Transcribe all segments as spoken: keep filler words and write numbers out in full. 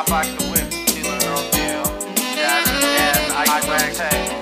I box the whip, chillin' on deal. Shatter, and I wax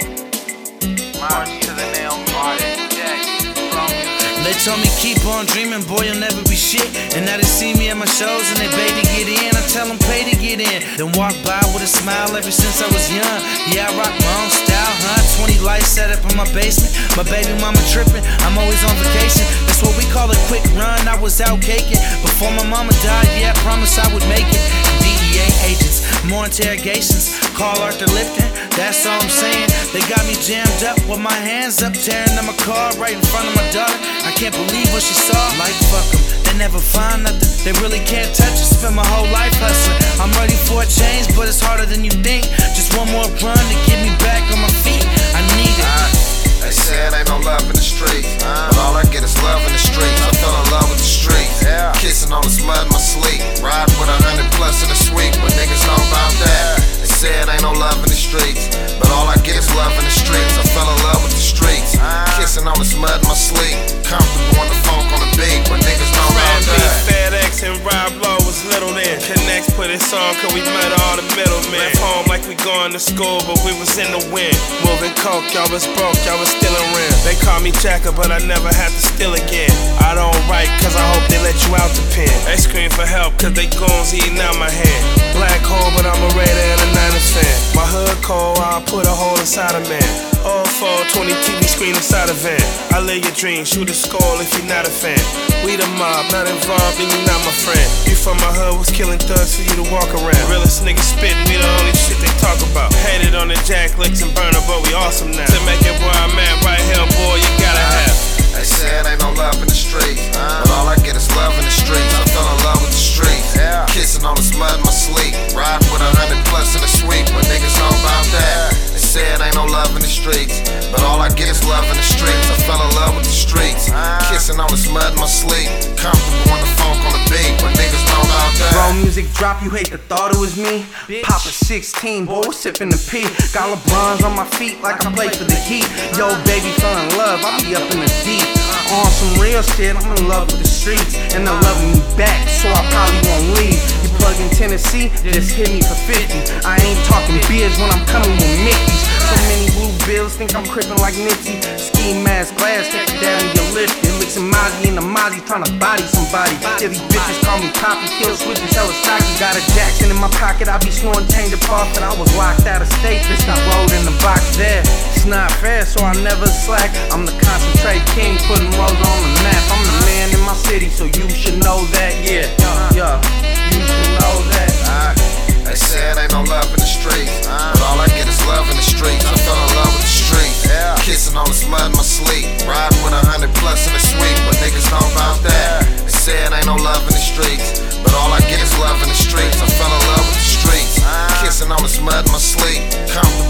hay. March to the nail, March, Jack, from music. They told me keep on dreaming, boy, you'll never be shit. And now they see me at my shows and they beg to get in. I tell them pay to get in, then walk by with a smile ever since I was young. Yeah, I rock my own style, huh? twenty lights set up in my basement. My baby mama tripping, I'm always on vacation. That's what we call a quick run, I was out caking. Before my mama died, yeah, I promised I would make it. D E A agents, more interrogations. Call Arthur Lipton, that's all I'm saying. They got me jammed up with my hands up, tearing up my car right in front of my daughter. I can't believe what she saw. Like fuck them, they never find nothing. They really can't touch it. Spend my whole life hustling. I'm ready for a change, but it's harder than you think. Just one more run to get me back on my feet. I need it. Uh, they say it ain't no love in the streets, uh, but all I get is love in the streets. I fell in love with the streets, yeah. Kissing on the mud in my sleep. Ride with a hundred plus in the suite, but niggas know about that. They say it ain't no love in the streets, but all I get is love in the streets. I fell in love with the streets, uh, kissing on the mud in my sleep. Comfortable on the funk on the beat, but niggas know about that. FedEx and Rob Lowe was little then. Connects put it on cause we met all the middlemen. Left home like we going to school, but we was in the wind. Moving coke, y'all was broke, y'all was stealing rent. They call me Jacker, but I never had to steal again. I don't write cause I hope they let you out the pen. They scream for help cause they goons eating out my hand. Black hole, but I'm a Raider and a Niners fan. My hood cold, I'll put a hole inside a man. All four twenty T V screen inside a van. I live your dream, shoot a skull if you're not a fan. We the mob, not involved, and you not my friend. You from my hood, was killing thugs for you to walk around. Realest niggas spitting, we the only shit they talk about. Hated on the jack licks and burner, but we awesome now. To make it where I'm at right here, boy, you gotta have. They say it ain't no love in the streets, uh, but all I get is love in the streets. I fell in love with the streets, yeah. Kissing on the mud in my sleep. Ride with a hundred plus in the suite, but niggas know about that. They say it ain't no love in the streets, but all I get is love in the streets. I fell in love with the streets, uh, kissing on the mud in my sleep. Comfortable on the funk on the beat, but niggas know about that. Bro, music drop, you hate the thought it was me. Papa sixteen, boy, sipping the P. Got LeBrons on my feet like I play for the Heat. Yo, baby, fell in love, I be up in the deep. On some real shit, I'm in love with the streets, and they're loving me back, so I probably won't leave. You plug in Tennessee, just hit me for fifty. I ain't talking beers when I'm coming with Mickey's. So many blue bills, think I'm crippin' like Nipsey. Ski mask, glass, take your dad and your lift. It looks in Mozzie and the Mozzie tryna body somebody. Yeah, these bitches call me Poppy, kill switches, hella stocky. Got a Jackson in my pocket, I be snoring change of off, and I was locked out of state. Bitch, I rolled in the box there. It's not fair, so I never slack. I'm the concentrate king, putting roads on the map. I'm the man in my city, so you should know that. Yeah, yeah, you should know that. Uh, they say it ain't no love in the streets, uh, but all I get is love in the streets. I fell in love with the streets, yeah. Kissing on the mud in my sleep. Ride with a hundred plus in the suite, but niggas know about that. They say it ain't no love in the streets, but all I get is love in the streets. I fell in love with the streets, uh, kissing on the mud in my sleep. Comfortable